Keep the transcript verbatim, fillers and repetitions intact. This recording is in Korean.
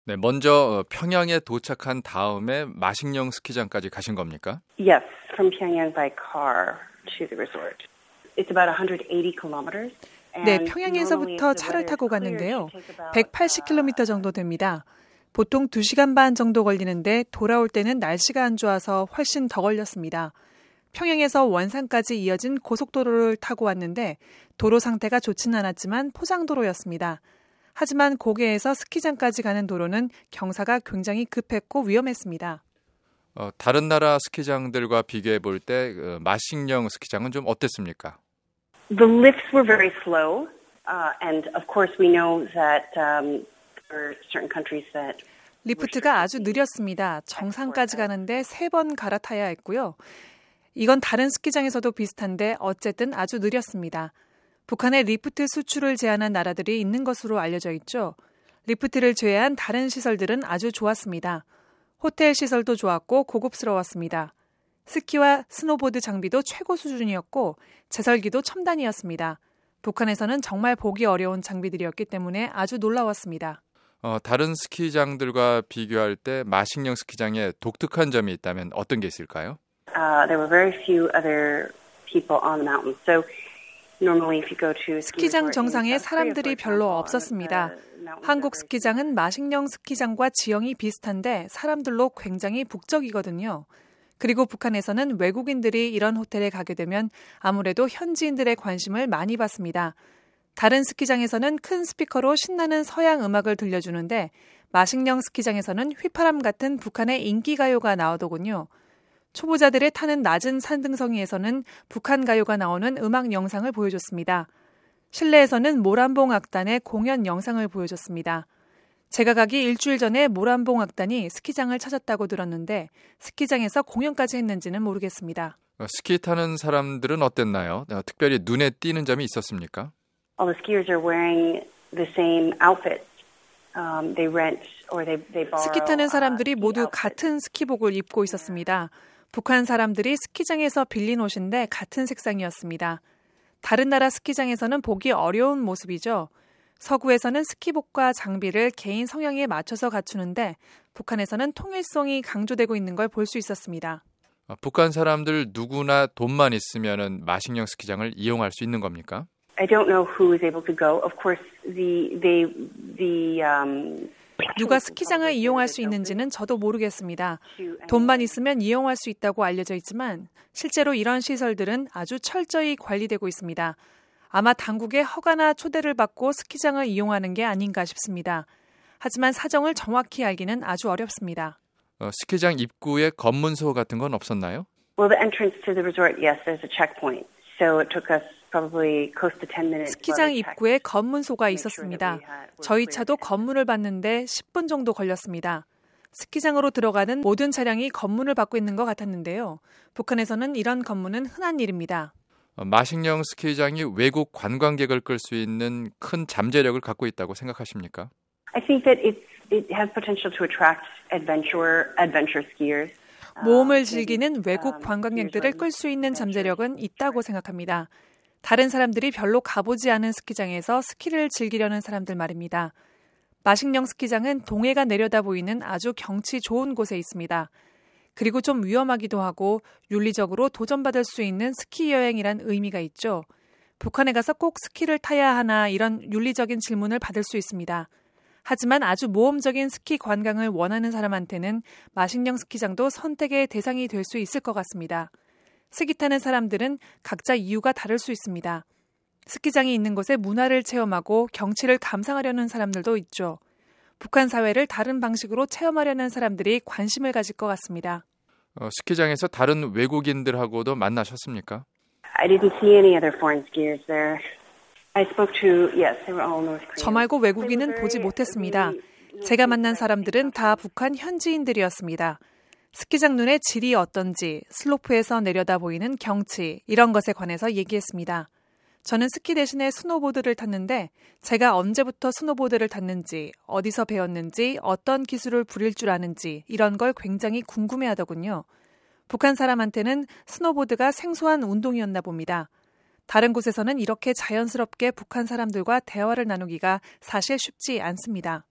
네, 먼저 어, 평양에 도착한 다음에 마식령 스키장까지 가신 겁니까? Yes, from Pyongyang by car to the resort. It's about one hundred eighty kilometers. 네, 평양에서부터 차를 타고 갔는데요. 백팔십 킬로미터 정도 됩니다. 보통 두 시간 반 정도 걸리는데 돌아올 때는 날씨가 안 좋아서 훨씬 더 걸렸습니다. 평양에서 원산까지 이어진 고속도로를 타고 왔는데 도로 상태가 좋지는 않았지만 포장도로였습니다. 하지만 고개에서 스키장까지 가는 도로는 경사가 굉장히 급했고 위험했습니다. 어, 다른 나라 스키장들과 비교해 볼 때 어, 마식령 스키장은 좀 어땠습니까? The lifts were very slow, uh, and of course we know that um, there are certain countries that 리프트가 아주 느렸습니다. 정상까지 가는데 세 번 갈아타야 했고요. 이건 다른 스키장에서도 비슷한데 어쨌든 아주 느렸습니다. 북한에 리프트 수출을 제한한 나라들이 있는 것으로 알려져 있죠. 리프트를 제외한 다른 시설들은 아주 좋았습니다. 호텔 시설도 좋았고 고급스러웠습니다. 스키와 스노보드 장비도 최고 수준이었고 제설기도 첨단이었습니다. 북한에서는 정말 보기 어려운 장비들이었기 때문에 아주 놀라웠습니다. 어, 다른 스키장들과 비교할 때 마식령 스키장에 독특한 점이 있다면 어떤 게 있을까요? Uh, there were very few other people on the mountain. So normally if you go to 스키장 정상에 사람들이 별로 없었습니다. 한국 스키장은 마식령 스키장과 지형이 비슷한데 사람들로 굉장히 북적이거든요. 그리고 북한에서는 외국인들이 이런 호텔에 가게 되면 아무래도 현지인들의 관심을 많이 받습니다. 다른 스키장에서는 큰 스피커로 신나는 서양 음악을 들려주는데 마식령 스키장에서는 휘파람 같은 북한의 인기가요가 나오더군요. 초보자들의 타는 낮은 산등성이에서는 북한 가요가 나오는 음악 영상을 보여줬습니다. 실내에서는 모란봉 악단의 공연 영상을 보여줬습니다. 제가 가기 일주일 전에 모란봉 악단이 스키장을 찾았다고 들었는데 스키장에서 공연까지 했는지는 모르겠습니다. 어, 스키 타는 사람들은 어땠나요? 어, 특별히 눈에 띄는 점이 있었습니까? All the skiers are wearing the same outfit. Um, they rent or they they borrow. 스키 타는 사람들이 모두 같은 스키복을 입고 있었습니다. 북한 사람들이 스키장에서 빌린 옷인데 같은 색상이었습니다. 다른 나라 스키장에서는 보기 어려운 모습이죠. 서구에서는 스키복과 장비를 개인 성향에 맞춰서 갖추는데 북한에서는 통일성이 강조되고 있는 걸 볼 수 있었습니다. 어, 북한 사람들 누구나 돈만 있으면은 마식령 스키장을 이용할 수 있는 겁니까? I don't know who is able to go. Of course, the they the um 누가 스키장을 이용할 수 있는지는 저도 모르겠습니다. 돈만 있으면 이용할 수 있다고 알려져 있지만 실제로 이런 시설들은 아주 철저히 관리되고 있습니다. 아마 당국의 허가나 초대를 받고 스키장을 이용하는 게 아닌가 싶습니다. 하지만 사정을 정확히 알기는 아주 어렵습니다. 어, 스키장 입구에 검문소 같은 건 없었나요? Well, the entrance to the resort, yes, there's a checkpoint. So it took us probably close to ten minutes. 스키장 입구에 검문소가 있었습니다. 저희 차도 검문을 받는데 십 분 정도 걸렸습니다. 스키장으로 들어가는 모든 차량이 검문을 받고 있는 것 같았는데요. 북한에서는 이런 검문은 흔한 일입니다. 어, 마식령 스키장이 외국 관광객을 끌 수 있는 큰 잠재력을 갖고 있다고 생각하십니까? I think that it it has potential to attract adventure adventure skiers. 모험을 즐기는 외국 관광객들을 끌 수 있는 잠재력은 있다고 생각합니다. 다른 사람들이 별로 가보지 않은 스키장에서 스키를 즐기려는 사람들 말입니다. 마식령 스키장은 동해가 내려다 보이는 아주 경치 좋은 곳에 있습니다. 그리고 좀 위험하기도 하고 윤리적으로 도전받을 수 있는 스키 여행이란 의미가 있죠. 북한에 가서 꼭 스키를 타야 하나 이런 윤리적인 질문을 받을 수 있습니다. 하지만 아주 모험적인 스키 관광을 원하는 사람한테는 마식령 스키장도 선택의 대상이 될 수 있을 것 같습니다. 스키 타는 사람들은 각자 이유가 다를 수 있습니다. 스키장이 있는 곳의 문화를 체험하고 경치를 감상하려는 사람들도 있죠. 북한 사회를 다른 방식으로 체험하려는 사람들이 관심을 가질 것 같습니다. 어, 스키장에서 다른 외국인들하고도 만나셨습니까? I didn't see any other foreign skiers there. I spoke to, yes, they were all North Korean. 저 말고 외국인은 보지 못했습니다. 제가 만난 사람들은 다 북한 현지인들이었습니다. 스키장 눈의 질이 어떤지, 슬로프에서 내려다 보이는 경치, 이런 것에 관해서 얘기했습니다. 저는 스키 대신에 스노보드를 탔는데 제가 언제부터 스노보드를 탔는지, 어디서 배웠는지, 어떤 기술을 부릴 줄 아는지 이런 걸 굉장히 궁금해하더군요. 북한 사람한테는 스노보드가 생소한 운동이었나 봅니다. 다른 곳에서는 이렇게 자연스럽게 북한 사람들과 대화를 나누기가 사실 쉽지 않습니다.